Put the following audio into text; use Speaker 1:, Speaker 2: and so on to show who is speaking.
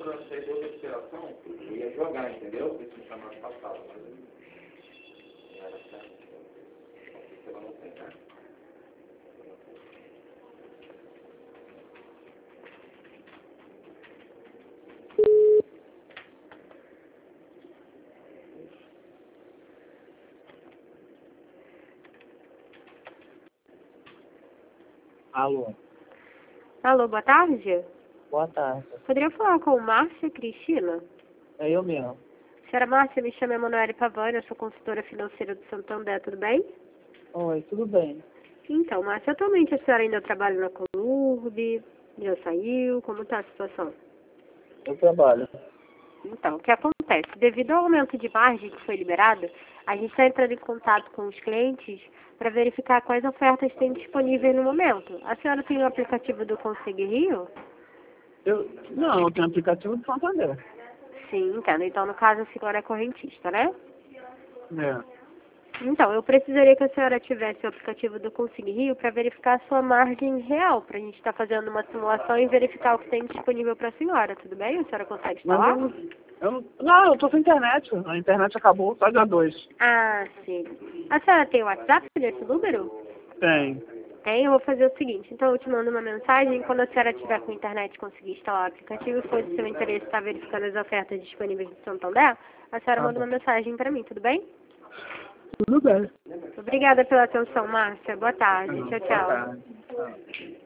Speaker 1: para sair da respiração, eu ia jogar, entendeu? Esse me chamado passado, mas não era certo. Você não tem, né?
Speaker 2: Alô,
Speaker 3: Alô, boa tarde.
Speaker 2: boa tarde.
Speaker 3: Poderia falar com Márcia Cristina?
Speaker 2: É eu mesmo.
Speaker 3: Senhora Márcia, me chamo Emanuele Pavani, eu sou consultora financeira do Santander, tudo bem?
Speaker 2: Oi, tudo bem?
Speaker 3: Então, Márcia, atualmente a senhora ainda trabalha na Colurb? Já saiu? Como está a situação?
Speaker 2: Eu trabalho.
Speaker 3: Então, o que acontece? Devido ao aumento de margem que foi liberado, a gente está entrando em contato com os clientes para verificar quais ofertas tem disponíveis no momento. A senhora tem o aplicativo do Conseg Rio?
Speaker 2: Não, eu tenho aplicativo do Santander.
Speaker 3: Sim, entendo. Então, no caso, a senhora é correntista, né?
Speaker 2: É.
Speaker 3: Então, eu precisaria que a senhora tivesse o aplicativo do Conseg Rio para verificar a sua margem real, para a gente estar fazendo uma simulação e verificar o que tem disponível para a senhora, tudo bem? A senhora consegue
Speaker 2: Mas
Speaker 3: instalar?
Speaker 2: eu tô sem internet. A internet acabou, só dia 2.
Speaker 3: Ah, sim. A senhora tem o WhatsApp desse número?
Speaker 2: Tem.
Speaker 3: Tem, eu vou fazer o seguinte, então eu te mando uma mensagem, quando a senhora tiver com a internet e conseguir instalar o aplicativo e for de seu interesse estar verificando as ofertas disponíveis do Santander, a senhora
Speaker 2: Tá
Speaker 3: manda
Speaker 2: bom.
Speaker 3: uma mensagem para mim, tudo bem?
Speaker 2: Tudo bem.
Speaker 3: Obrigada pela atenção, Márcia. Boa tarde. Tchau,
Speaker 2: Boa
Speaker 3: tchau.
Speaker 2: tarde. Tchau.